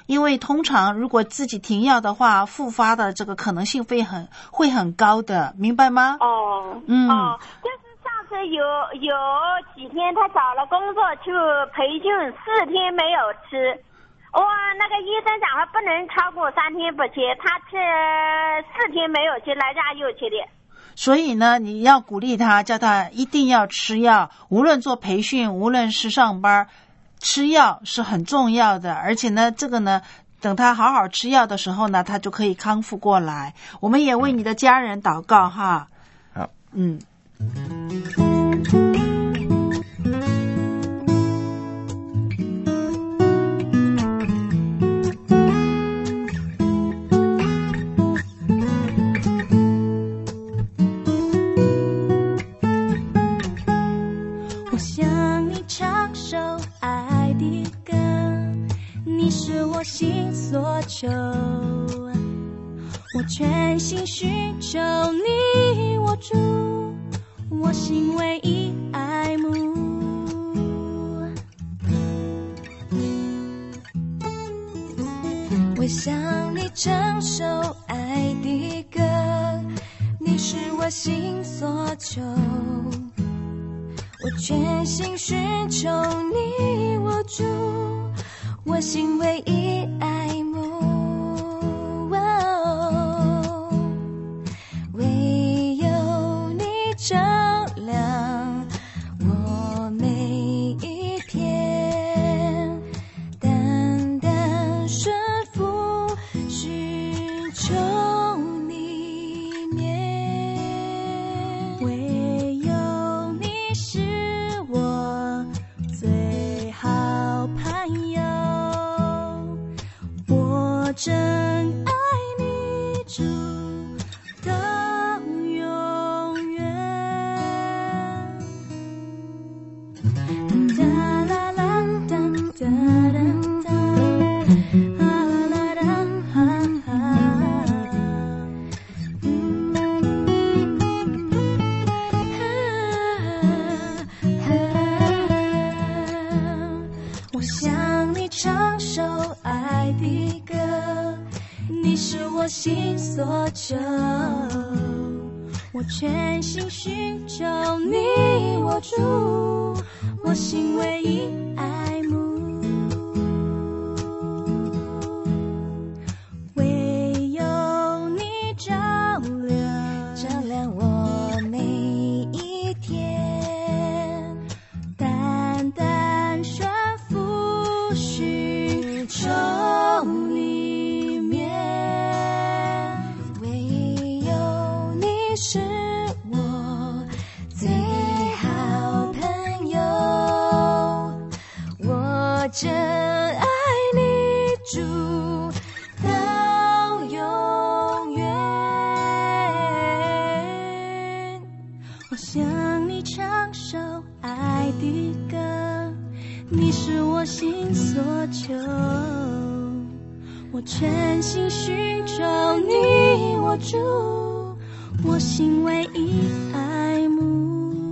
因为通常如果自己停药的话，复发的这个可能性会很会很高的，明白吗？ 哦， 嗯， 哦，就是上次有有几天他找了工作去培训，四天没有吃。哇，那个医生讲他不能超过三天不吃，他吃四天没有吃，来家又吃的。 所以呢，你要鼓励他，叫他一定要吃药，无论做培训，无论是上班，吃药是很重要的。而且呢，这个呢，等他好好吃药的时候呢，他就可以康复过来。我们也为你的家人祷告哈。 好， 嗯。 我心所求，我全心寻求你我主，我心唯一爱慕。为向你承受爱的歌，你是我心所求，我全心寻求你我主，我心唯一爱慕。哦，唯有你照亮我每一天，单单顺服寻求你面，唯有你是我最好朋友，我真爱你主到永远。哒啦啦哒哒哒哒，啊啦啦哈哈，嗯哈哈，我向你唱首爱的歌，你是我心所求，我全心寻求你我主，我心唯一爱慕，唯有你照亮照亮我每一天，单单顺服寻求里面，唯有你是我最好朋友，我真爱你主到永远。我向你唱首爱的歌，你是我心所求，我全心寻求你我主，我心唯一爱慕。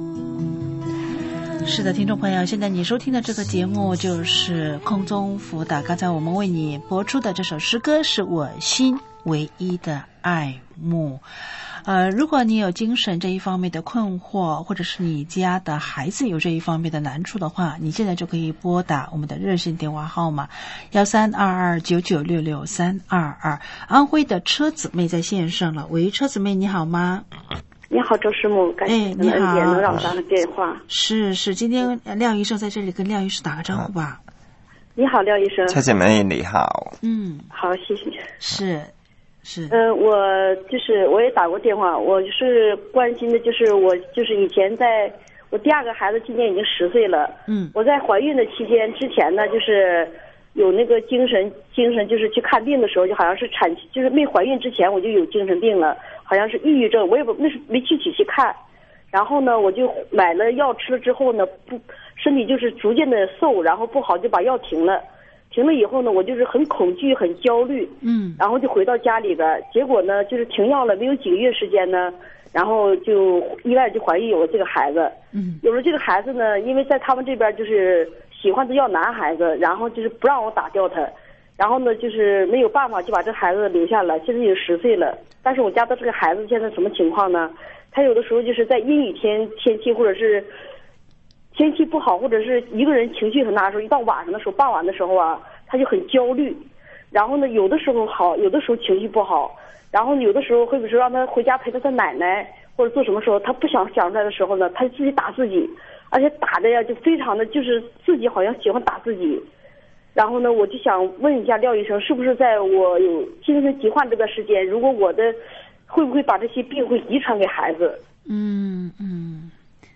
是的，听众朋友，现在你收听的这个节目就是空中辅导，刚才我们为你播出的这首诗歌是我心唯一的爱慕。呃，如果你有精神这一方面的困惑，或者是你家的孩子有这一方面的难处的话，你现在就可以拨打我们的热线电话号码幺三二二九九六六三二二。安徽的车姊妹在线上了，喂，车姊妹你好吗？ 你好，周师母，感谢你的恩典能让我打个电话。 是是，今天廖医生在这里跟廖医师打个招呼吧。 你好，廖医生。 车姊妹你好。 嗯， 好，谢谢。 是。是， 嗯、呃，我就是我也打过电话，我是关心的，就是我就是以前在我第二个孩子今年已经十岁了， 嗯， 我在怀孕的期间之前呢，就是有那个精神精神，就是去看病的时候，就好像是产就是没怀孕之前我就有精神病了，好像是抑郁症，我也不那是没去仔细看，然后呢，我就买了药吃了之后呢，不身体就是逐渐的瘦，然后不好就把药停了。停了以后呢，我就是很恐惧很焦虑， 嗯， 然后就回到家里边，结果呢就是停药了没有几个月时间呢，然后就意外就怀孕有了这个孩子， 嗯， 有了这个孩子呢，因为在他们这边就是喜欢的要男孩子，然后就是不让我打掉他， 然后呢，就是没有办法就把这孩子留下了，现在已经十岁了。但是我家的这个孩子现在什么情况呢？他有的时候就是在阴雨天天气，或者是天气不好，或者是一个人情绪很大的时候，一到晚上的时候，傍晚的时候啊，他就很焦虑。然后呢，有的时候好，有的时候情绪不好。然后有的时候会比如说让他回家陪他的奶奶，或者做什么时候他不想想出来的时候呢，他自己打自己，而且打的呀就非常的就是自己好像喜欢打自己。然后呢，我就想问一下廖医生，是不是在我有精神疾患这段时间，如果我的会不会把这些病会遗传给孩子？ 嗯嗯。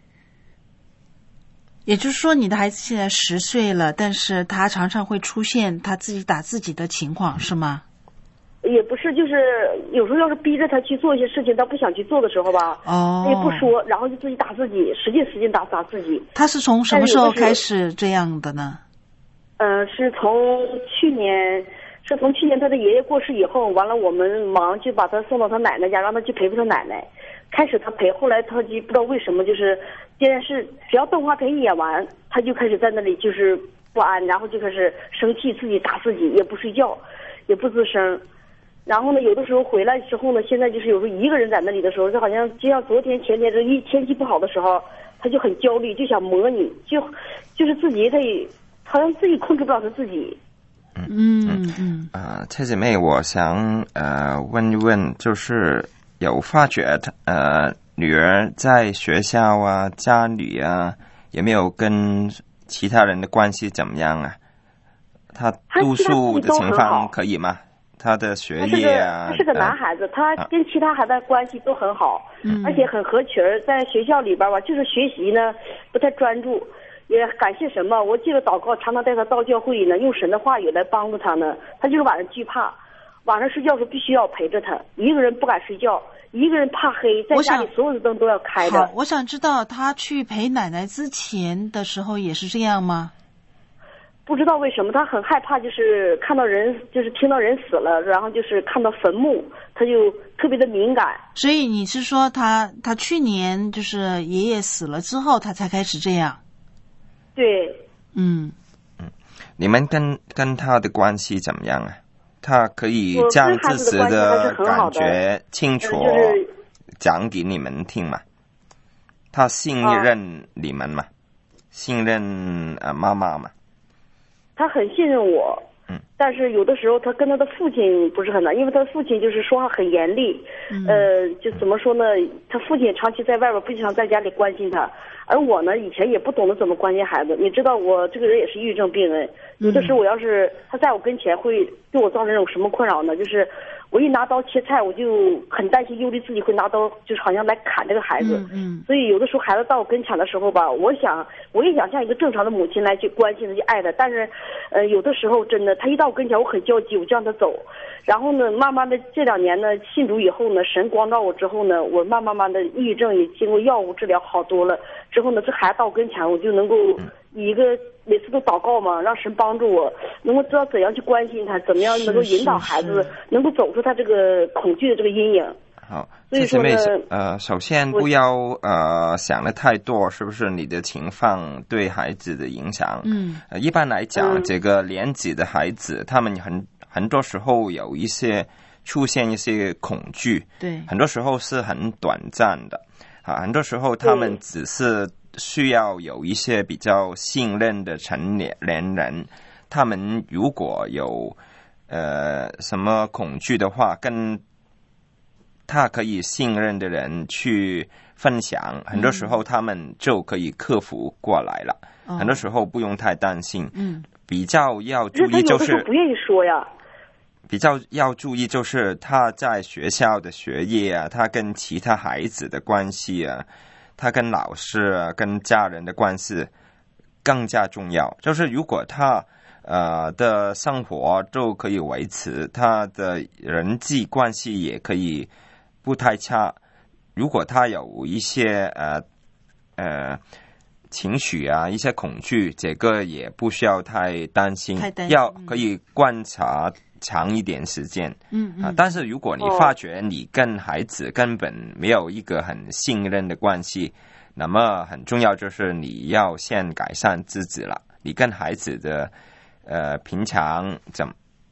也就是说，你的孩子现在十岁了，但是他常常会出现他自己打自己的情况，是吗？ 也不是，就是有时候要是逼着他去做一些事情，他不想去做的时候吧， 哦， 他也不说，然后就自己打自己，使劲使劲打打自己。 他是从什么时候开始这样的呢？ 呃，是从去年，是从去年他的爷爷过世以后，完了我们忙就把他送到他奶奶家，让他去陪陪他奶奶。开始他陪，后来他就不知道为什么，就是电视只要动画片一演完，他就开始在那里就是不安，然后就开始生气，自己打自己，也不睡觉，也不吱声。然后呢，有的时候回来之后呢，现在就是有时候一个人在那里的时候，就好像就像昨天前天这一天气不好的时候，他就很焦虑，就想模拟，就就是自己他也好像自己控制不了他自己。 嗯嗯嗯。 啊、呃，蔡姐妹，我想呃问一问，就是有发觉呃女儿在学校啊、家里啊，有没有跟其他人的关系怎么样啊？她读书的情况可以吗？他的学业啊， 他是个男孩子，他跟其他孩子关系都很好， 嗯， 而且很合群儿。在学校里边吧，就是学习呢不太专注，也感谢神嘛。我记得祷告，常常带他到教会里呢，用神的话语来帮助他呢。他就是晚上惧怕，晚上睡觉时候必须要陪着他，一个人不敢睡觉，一个人怕黑，在家里所有的灯都要开着。 好，我想知道他去陪奶奶之前的时候也是这样吗？ 不知道为什么他很害怕，就是看到人，就是听到人死了，然后就是看到坟墓，他就特别的敏感。 所以你是说他他去年就是爷爷死了之后，他才开始这样？ 对。 嗯嗯，你们跟跟他的关系怎么样啊？他可以将自己的感觉清楚讲给你们听吗？他信任你们吗？信任呃妈妈吗？ 他很信任我， 嗯， 但是有的时候他跟他的父亲不是很难，因为他父亲就是说话很严厉， 嗯、 呃，就怎么说呢？他父亲长期在外边，不经常在家里关心他，而我呢，以前也不懂得怎么关心孩子。你知道，我这个人也是抑郁症病人，有的时候我要是他在我跟前，会对我造成这种什么困扰呢？就是我一拿刀切菜，我就很担心忧虑自己会拿刀，就是好像来砍这个孩子。 嗯嗯。 所以有的时候孩子到我跟前的时候吧，我想我也想像一个正常的母亲来去关心他、去爱他，但是，呃，有的时候真的他一到我跟前，我很焦急，我就让他走。然后呢，慢慢的这两年呢，信主以后呢，神光照我之后呢，我慢慢慢的抑郁症也经过药物治疗好多了。之后呢，这孩子到我跟前，我就能够以一个每次都祷告嘛，让神帮助我，能够知道怎样去关心他，怎么样能够引导孩子，能够走出他这个恐惧的这个阴影。 好， 所以说呢， 呃，首先不要呃想的太多，是不是你的情况对孩子的影响？ 嗯， 呃，一般来讲， 嗯、 这个年纪的孩子，他们很很多时候有一些出现一些恐惧， 对， 很多时候是很短暂的，啊，很多时候他们只是需要有一些比较信任的成年人，他们如果有呃什么恐惧的话，跟他可以信任的人去分享，很多时候他们就可以克服过来了。 嗯、 很多时候不用太担心。 嗯， 比较要注意就是他有的时候不愿意说呀。 比较要注意就是他在学校的学业啊，他跟其他孩子的关系啊，他跟老师啊、跟家人的关系更加重要。就是如果他呃的生活就可以维持，他的人际关系也可以不太差。如果他有一些呃呃情绪啊，一些恐惧，这个也不需要太担心， 太担心要可以观察长一点时间。 嗯嗯、 啊。但是如果你发觉你跟孩子根本没有一个很信任的关系，那么很重要就是你要先改善自己了。你跟孩子的呃平常怎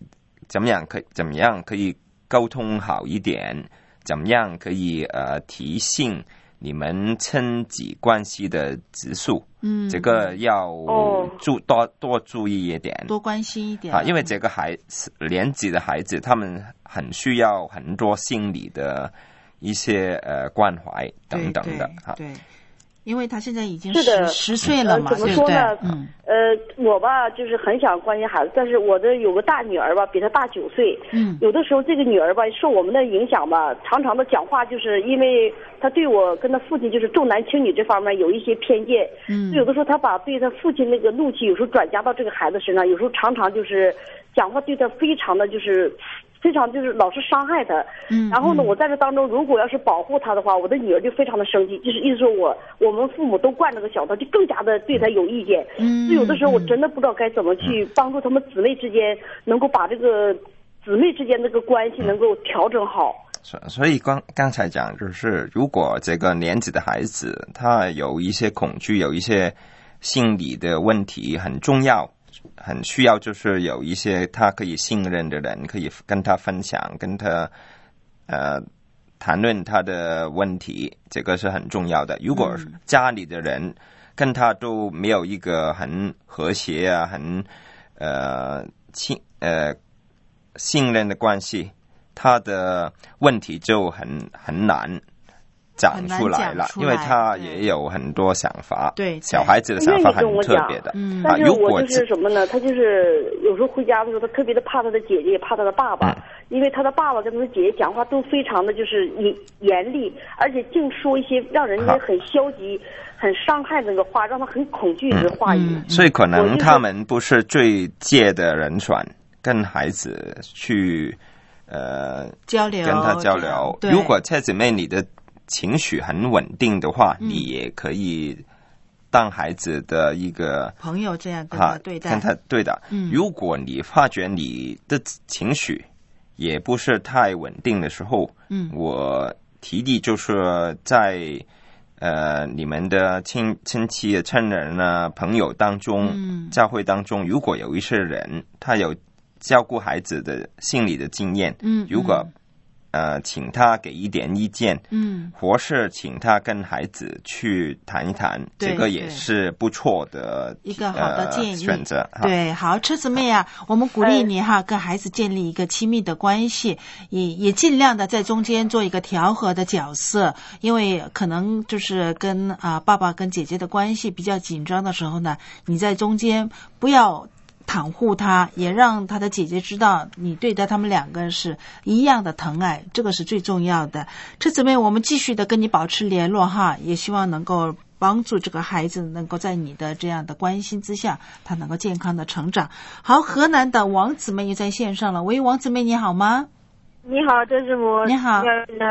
怎么样可怎么样可以沟通好一点，怎么样可以呃提醒你们亲子关系的指数，嗯，这个要注、哦、多多注意一点， 多关心一点啊，因为这个孩年纪的孩子，他们很需要很多心理的一些呃关怀等等的， 对。对对因为他现在已经十十岁了嘛， 呃、怎么说呢？ 嗯， 呃，我吧就是很想关心孩子，但是我的有个大女儿吧，比她大九岁。嗯，有的时候这个女儿吧受我们的影响吧，常常的讲话就是因为她对我跟她父亲就是重男轻女这方面有一些偏见。嗯，有的时候她把对她父亲那个怒气有时候转嫁到这个孩子身上，有时候常常就是讲话对她非常的就是。非常就是老是伤害他，嗯，然后呢，我在这当中，如果要是保护他的话，我的女儿就非常的生气，就是意思说我我们父母都惯着个小他，就更加的对他有意见，嗯，所以有的时候我真的不知道该怎么去帮助他们姊妹之间能够把这个姊妹之间这个关系能够调整好。 所以刚刚才讲就是，如果这个年纪的孩子他有一些恐惧，有一些心理的问题，很重要。很需要就是有一些他可以信任的人，可以跟他分享，跟他呃谈论他的问题，这个是很重要的。如果家里的人跟他都没有一个很和谐啊，很呃信呃信任的关系，他的问题就很很难讲出来了，因为他也有很多想法， 对， 小孩子的想法很特别的。 嗯，但是我就是什么呢？他就是有时候回家的时候，他特别的怕他的姐姐，也怕他的爸爸，嗯、因为他的爸爸跟他的姐姐讲话都非常的就是严严厉，而且净说一些让人家很消极、很伤害的那个话，让他很恐惧的话语。 嗯嗯、所以可能他们不是最借的人选，跟孩子去呃交流， 跟他交流。如果蔡姊妹你的情绪很稳定的话，嗯、你也可以当孩子的一个朋友，这样跟他对待， 跟他对的。嗯，如果你发觉你的情绪也不是太稳定的时候，嗯，我提议就是在呃你们的亲亲戚、亲人啊、朋友当中，嗯，教会当中，如果有一些人他有照顾孩子的心理的经验，嗯，如果呃，请他给一点意见，嗯，或是请他跟孩子去谈一谈，这个也是不错的一个好的建议、呃、 选择。 对，好，车姊妹啊，我们鼓励你哈，跟孩子建立一个亲密的关系，也也尽量的在中间做一个调和的角色，因为可能就是跟啊、呃、爸爸跟姐姐的关系比较紧张的时候呢，你在中间不要袒护他，也让他的姐姐知道你对待他们两个是一样的疼爱，这个是最重要的。这姊妹，我们继续的跟你保持联络哈，也希望能够帮助这个孩子能够在你的这样的关心之下，他能够健康的成长。好，河南的王姊妹也在线上了。喂，王姊妹你好吗？ 你好，这是我。 你好。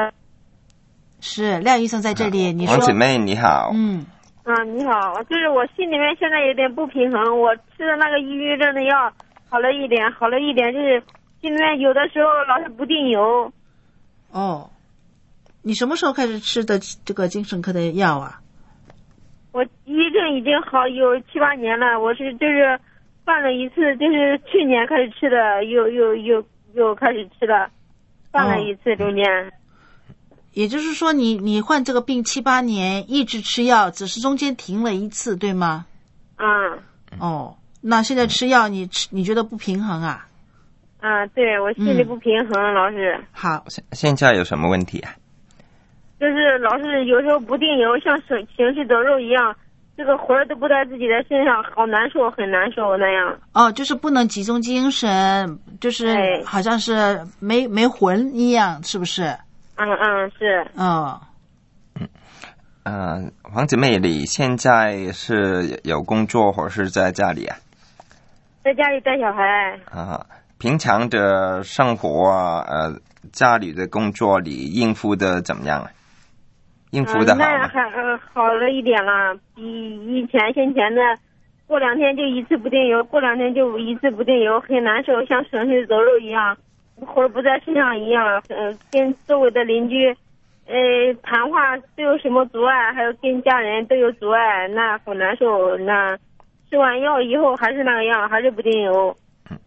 是廖医生在这里，你说。 王姊妹你好。 嗯。 啊，你好，就是我心里面现在有点不平衡，我吃的那个抑郁症的药好了一点，好了一点，就是心里面有的时候老是不定油。 哦，你什么时候开始吃的这个精神科的药啊？ 我抑郁症已经好有七八年了，我是就是犯了一次，就是去年开始吃的，又又又又开始吃了，犯了一次中间。哦， 也就是说你你患这个病七八年一直吃药，只是中间停了一次，对吗？ 嗯。 哦，那现在吃药你吃你觉得不平衡啊？ 嗯，对，我心里不平衡，嗯、老是。 好， 现在有什么问题啊？ 就是老是有时候不定油，像行尸走肉一样，这个魂儿都不在自己的身上，好难受，很难受那样。 哦，就是不能集中精神，就是好像是没没魂一样，是不是？ 嗯嗯，是。 哦， 嗯，呃，黄姊妹，你现在是有工作或是在家里啊？ 在家里带小孩。 啊，平常的生活啊，呃，家里的工作里应付的怎么样啊？应付的好吗？ 嗯、那还呃好了一点了，比以前先前的，过两天就一次不定油，过两天就一次不定油，很难受，像行尸走肉一样。或者不在身上一样，嗯、呃，跟周围的邻居，呃，谈话都有什么阻碍，还有跟家人都有阻碍，那好难受。那吃完药以后还是那个样，还是不定油。 嗯，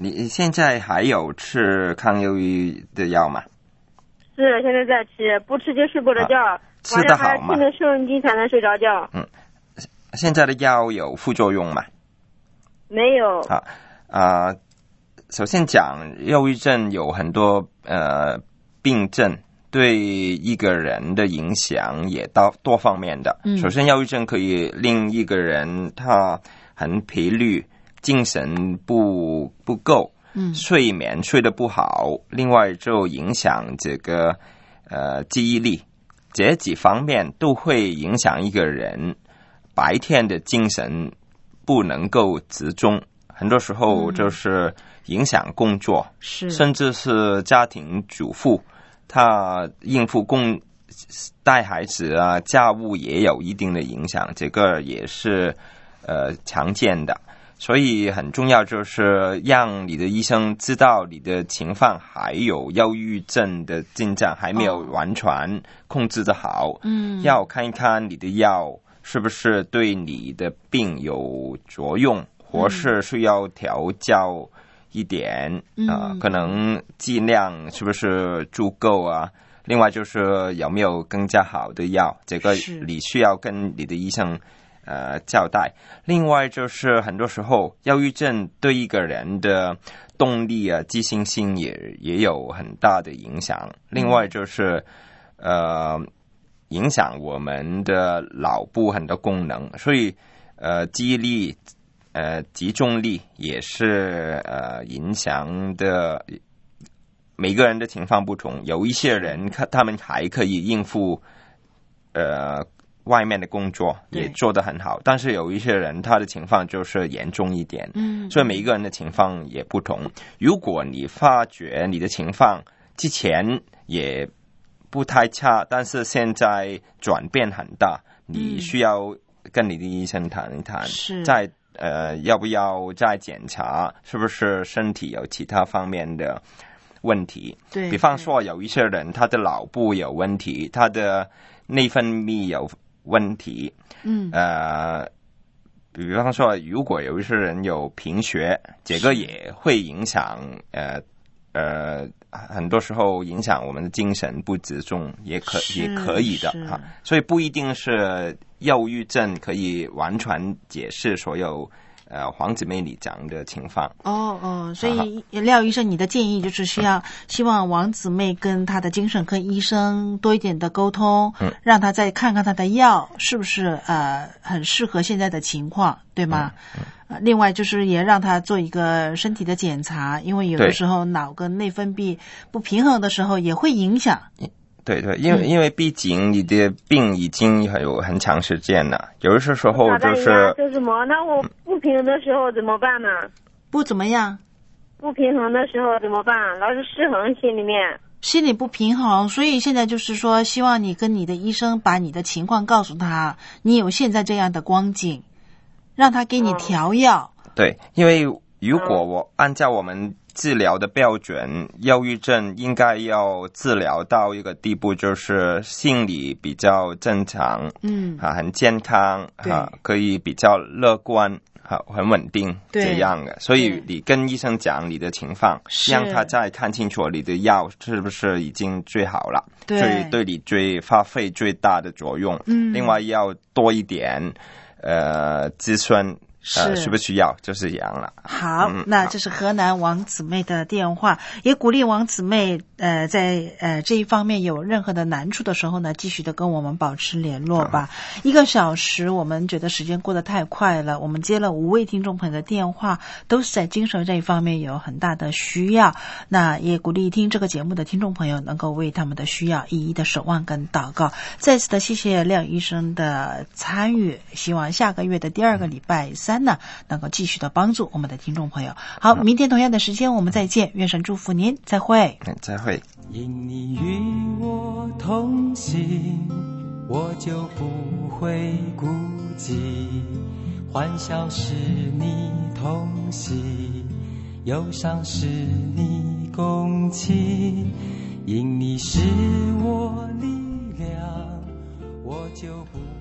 你现在还有吃抗忧郁的药吗？ 是，现在在吃，不吃就睡不着觉， 啊、吃得好吗？ 晚上还听着收音机才能睡着觉。 嗯，现在的药有副作用吗？ 没有。 好啊、呃，首先讲忧郁症有很多呃病症。对一个人的影响也多多方面的。嗯、首先，忧郁症可以令一个人他很疲累，精神不不够，嗯，睡眠睡得不好。另外，就影响这个呃记忆力，这几方面都会影响一个人白天的精神不能够集中。很多时候就是影响工作，是、嗯、甚至是家庭主妇。他应付供带孩子啊，家务也有一定的影响，这个也是呃常见的。所以很重要就是让你的医生知道你的情况还有忧郁症的进展还没有完全控制得好，嗯、哦，要看一看你的药是不是对你的病有作用，或是需要调教一点啊、呃，可能剂量是不是足够啊？另外就是有没有更加好的药，这个你需要跟你的医生呃交代。另外就是很多时候忧郁症对一个人的动力啊、自信心也也有很大的影响。另外就是呃影响我们的脑部很多功能，所以呃记忆力。呃，集中力也是呃影响的，每个人的情况不同。有一些人，他们还可以应付呃外面的工作，也做得很好。但是有一些人，他的情况就是严重一点。嗯，所以每一个人的情况也不同。如果你发觉你的情况之前也不太差，但是现在转变很大，你需要跟你的医生谈一谈。是在。呃，要不要再检查是不是身体有其他方面的问题？对，比方说有一些人他的脑部有问题，他的内分泌有问题，嗯，呃，比方说如果有一些人有贫血，这个也会影响呃呃，很多时候影响我们的精神不集中，也可也可以的哈，所以不一定是。忧郁症可以完全解释所有呃黄姊妹你讲的情况。哦哦， 所以廖医生，你的建议就是需要、嗯、希望王姊妹跟她的精神科医生多一点的沟通，嗯，让她再看看她的药是不是呃很适合现在的情况，对吗？嗯嗯、另外就是也让她做一个身体的检查，因为有的时候脑跟内分泌不平衡的时候也会影响。 对对，因为、嗯、因为毕竟你的病已经有很长时间了，有的时候就是这什么？那我不平衡的时候怎么办呢？ 不怎么样？ 不平衡的时候怎么办？老是失衡，心里面心里不平衡，所以现在就是说，希望你跟你的医生把你的情况告诉他，你有现在这样的光景，让他给你调药。 嗯、对，因为如果我按照我们。治疗的标准，忧郁症应该要治疗到一个地步，就是心理比较正常，嗯，啊，很健康，啊，可以比较乐观，啊，很稳定这样的。所以你跟医生讲你的情况，让他再看清楚你的药是不是已经最好了，对，所以对你最发挥最大的作用。嗯，另外要多一点，呃，咨询。呃，需不需要就是这样了。 好，嗯、那这是河南王姊妹的电话，也鼓励王姊妹呃在呃这一方面有任何的难处的时候呢，继续的跟我们保持联络吧。嗯、一个小时，我们觉得时间过得太快了，我们接了五位听众朋友的电话，都是在精神这一方面有很大的需要。那也鼓励听这个节目的听众朋友能够为他们的需要一一的守望跟祷告。再次的谢谢廖医生的参与，希望下个月的第二个礼拜三。呢，能够继续的帮助我们的听众朋友。好，明天同样的时间我们再见，愿神祝福您，再会。 嗯，再会。 因你与我同行，我就不会孤寂，欢笑是你同喜，忧伤是你共情，因你是我力量，我就不